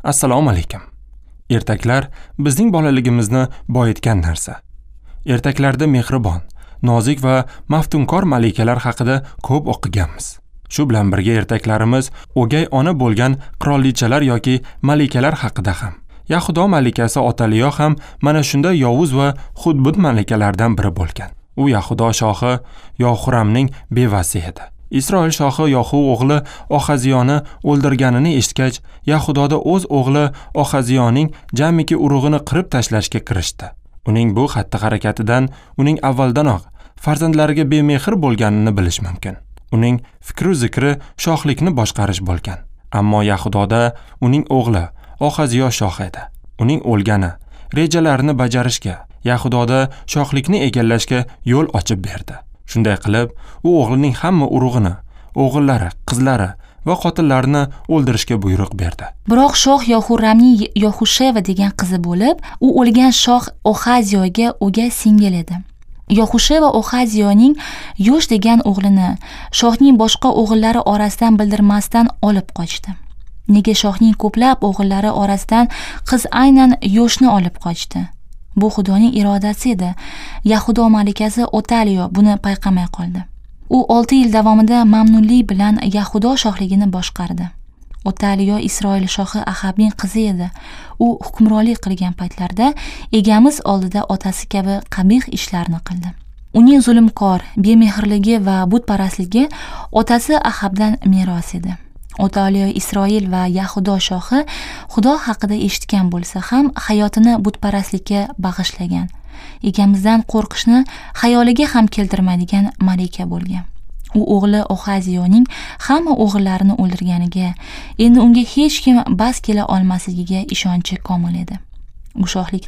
Assalomu alaykum. Ertaklar bizning bolaligimizni boyitgan narsa. Ertaklarda mehribon, nozik va maftunkor malikalar haqida ko'p o'qiganmiz. Shu bilan birga ertaklarimiz o'gay ona bo'lgan qirolichalar yoki malikalar haqida ham. Yahudo malikasi Otaliyo ham mana shunday yovuz va xudbud malikalardan biri bo'lgan. U Yahudo shohi Yohuramning bevasi edi. Isroil shohi Yohu o'g'li Ohaziyoni o'ldirganini eshitgach, Yahudoda o'z o'g'li Ohaziyoning jamiki urug'ini qirib tashlashga kirishdi. Uning bu xatti-harakatidan uning avvaldanoq farzandlariga bemehr bo'lganini bilish mumkin. Uning fikru zikri shohlikni boshqarish bo'lgan. Ammo Yahudoda uning o'g'li Ohaziyo shoh edi. Uning o'lgani rejalarini bajarishga, Yahudoda shohlikni egallashga yo'l ochib berdi. Shunday qilib, u o'g'lining hamma urug'ini, o'g'illari, qizlari va xotinlarini o'ldirishga buyruq berdi. Biroq shoh Yohuramning Yohusheva degan qizi bo'lib, u o'lgan shoh Ohaziyoga o'gay singil edi. Yohusheva Ohaziyoning Yosh degan o'g'lini shohning boshqa o'g'illari orasidan bildirmasdan olib qochdi. Nega shohning ko'plab o'g'illari orasidan qiz aynan Yoshni olib qochdi? Bu Xudoning irodasi edi. Yahudo malikasi Otaliyo buni payqamay qoldi. U 6 yil davomida mamnunlik bilan Yahudo shohligini boshqardi. Otaliyo Isroil shohi Ahabning qizi edi. U hukmronlik qilgan paytlarda egamiz oldida otasi kabi qabih ishlarni qildi. Uning zulmkor, bemehrligi va butparastligi otasi Ahabdan meros edi. Otaliyo Isroil va Yahudo shohi Xudo haqida eshitgan bo'lsa ham hayotini butparastlikka bag'ishlagan. Egamizdan qo'rqishni xayoliga ham keltirmaydigan malika bo'lgan. U o'g'li Ohaziyoning hamma o'g'illarini o'ldirganiga, endi unga hech kim bas kela olmasligiga ishonchi komil edi. U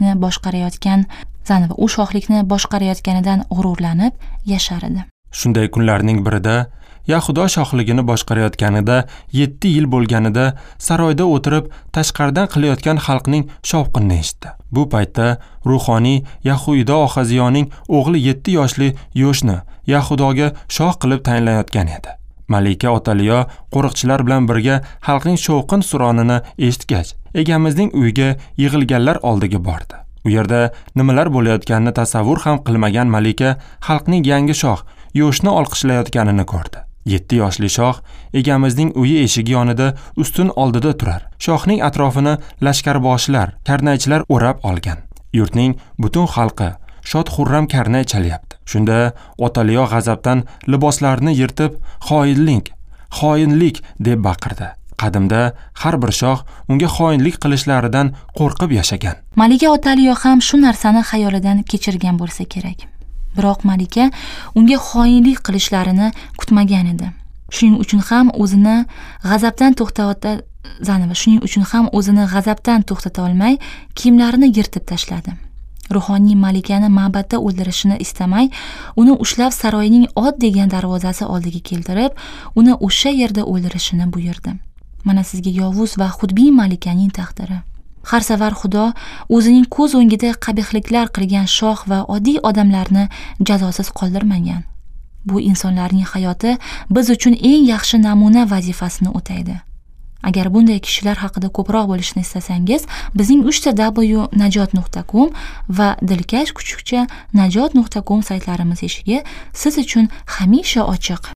shohlikni boshqarayotganidan g'ururlanib yashar edi. Shunday kunlarning birida Yahudo shohligini boshqarayotganida 7 yil bo'lganida saroyda o'tirib tashqaridan qilayotgan xalqning shovqinini eshitdi. Bu paytda ruhoniy Yahudo Ohaziyoning o'g'li 7 yoshli Yoshni Yahudoga shoh qilib tayinlayotgan edi. Malika Otaliyo qo'riqchilar bilan birga xalqning shovqin suronini eshitgach, egamizning uyiga yig'ilganlar oldiga bordi. U yerda nimalar bo'layotganini tasavvur ham qilmagan malika xalqning yangi shoh Yoshni olqishlayotganini ko'rdi. 7 yoshli shoh egamizning uyi eshigi yonida ustun oldida turar. Shohning atrofini lashkarboshilar, karnaychilar o'rab olgan. Yurtning butun xalqi shod-xurram karnay chalyapti. Shunda Otaliyo g'azabdan liboslarini yirtib, xoinlik deb baqirdi. Qadimda har bir shoh unga xoinlik qilishlaridan qo'rqib yashagan. Malika Otaliyo ham shu narsani xayolidan kechirgan bo'lsa kerak. Biroq malika unga xoinlik qilishlarini kutmagan edi. Shuning uchun ham o'zini g'azabdan to'xtata olmay, kiyimlarini yirtib tashladi. Ruhoniy malikani ma'batda o'ldirishini istamay, uni ushlab saroyning ot degan darvozasi oldiga keltirib, uni o'sha yerda o'ldirishini buyurdi. Mana sizga yovuz va xudbiy malikaning taqdiri. Har safar Xudo o'zining ko'z o'ngida qabihliklar qilgan shoh va oddiy odamlarni jazosiz qoldirmagan. Bu insonlarning hayoti biz uchun eng yaxshi namuna vazifasini o'taydi. Agar bunday kishilar haqida ko'proq bilishni istasangiz, bizning 3w.najot.com va dilkash kuchukcha najot.com saytlarimiz eshigi siz uchun hamisha ochiq.